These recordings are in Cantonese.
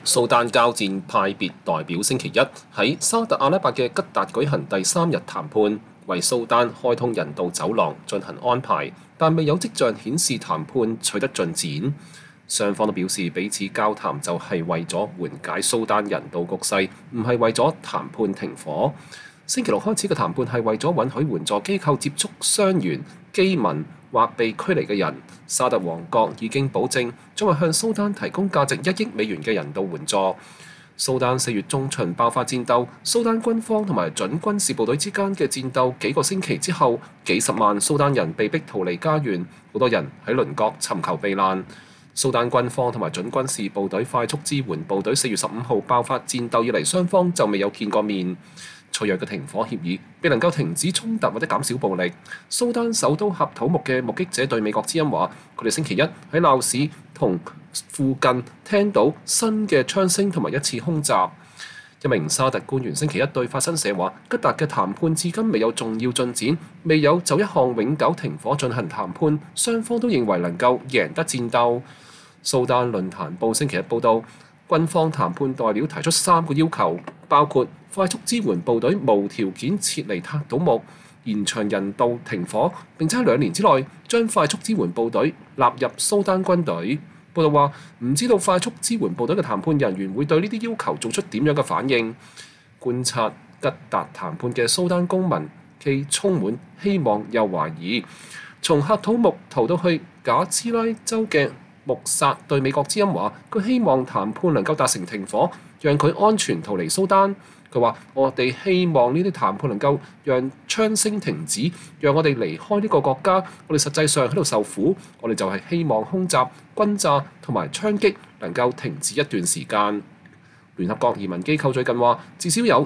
蘇丹交戰派別代表星期一喺沙特阿拉伯嘅吉達舉行第3日談判，為蘇丹開通人道走廊進行安排，但未有跡象顯示談判取得進展。雙方都表示彼此交談就係為咗緩解蘇丹人道局勢，唔係為咗談判停火。星期六開始嘅談判係為咗允許援助機構接觸傷員、饑民或被驅離嘅人。沙特王國已經保證將會向蘇丹提供價值1億美元嘅人道援助。蘇丹4月中旬爆發戰鬥，蘇丹軍方同埋準軍事部隊之間嘅戰鬥幾個星期之後，幾十萬蘇丹人被逼逃離家園，好多人喺鄰國尋求避難。蘇丹軍方同埋準軍事部隊快速支援部隊4月15號爆發戰鬥以嚟，雙方就未有見過面。脆弱嘅停火協議未能夠停止衝突或者減少暴力。蘇丹首都喀土穆嘅目擊者對美國之音話，佢哋星期一喺鬧市同附近聽到新嘅槍聲同埋一次空襲。一名沙特官員星期一對法新社話，吉達嘅談判至今未有重要進展，未有就一項永久停火進行談判，雙方都認為能夠贏得戰鬥。蘇丹論壇報星期日報道，軍方談判代表提出3個要求，包括快速支援部隊無條件撤離喀土穆，延長人道停火，並且喺2年之內將快速支援部隊納入蘇丹軍隊。報道話，唔知道快速支援部隊嘅談判人員會對呢啲要求做出點樣嘅反應。觀察吉達談判嘅蘇丹公民既充滿希望又懷疑。從喀土穆逃到去賈茲拉州嘅穆薩對美國之音話，佢希望談判能夠達成停火，讓佢安全逃離蘇丹。佢話：我哋希望呢啲談判能夠讓槍聲停止，讓我哋離開呢個國家。我哋實際上喺度受苦，我哋就係希望空襲、轟炸同埋槍擊能夠停止一段時間。聯合國移民機構最近話，至少有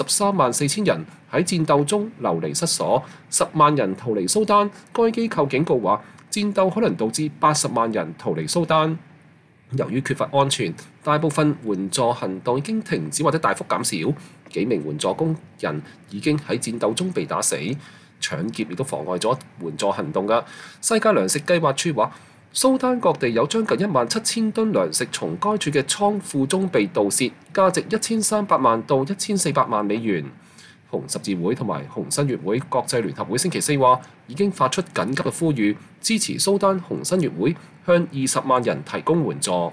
334000人喺戰鬥中流離失所，10萬人逃離蘇丹。該機構警告話，戰鬥可能導致80萬人逃離蘇丹。由於缺乏安全，大部分援助行動已經停止或者大幅減少。幾名援助工人已經喺戰鬥中被打死，搶劫亦都妨礙咗援助行動㗎。世界糧食計劃處話，蘇丹各地有將近17000噸糧食從該處嘅倉庫中被盜竊，價值1300萬到1400萬美元。紅十字會同埋紅新月會國際聯合會星期4話，已經發出緊急嘅呼籲，支持蘇丹紅新月會向20萬人提供援助。